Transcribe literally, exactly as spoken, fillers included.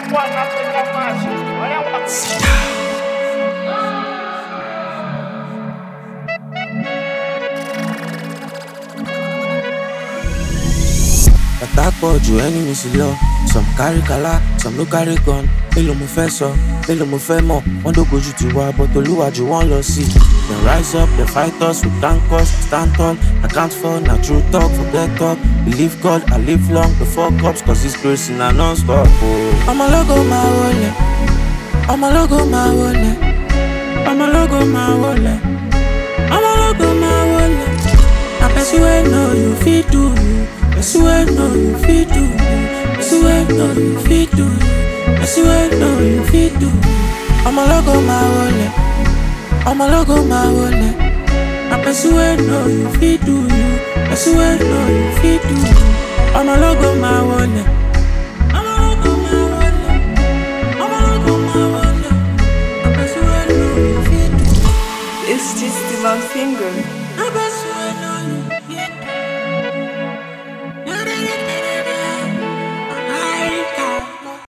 Attack for you, enemy is low. Some carry kala, some no carry gun. Mélòó mo fẹ́ sọ, mélòó mo fẹ́ mọ̀. Wọ́n dógójú ti wá, but olúwàjú wọ́n lọ sí. Then rise up, they fight us, we thank us, stand tall. I can't fall, na true talk, forget talk. Believe God, I live long before cops, cause this grace in a non-stop. Oh. I'm a logo, my wallet. I'm a logo, my wallet. I'm a logo, my wallet. I'm a logo, my wallet. I bet you ain't know you fit do you. I swear no you fit do I swear no you fit do I swear no you fit do I'm a logo my wallet I'm a logo my wallet I swear no you fit do you I swear no you fit do I'm a logo my wallet I'm a logo my wallet I'm a logo my wallet I swear no you fit do It's just the one finger.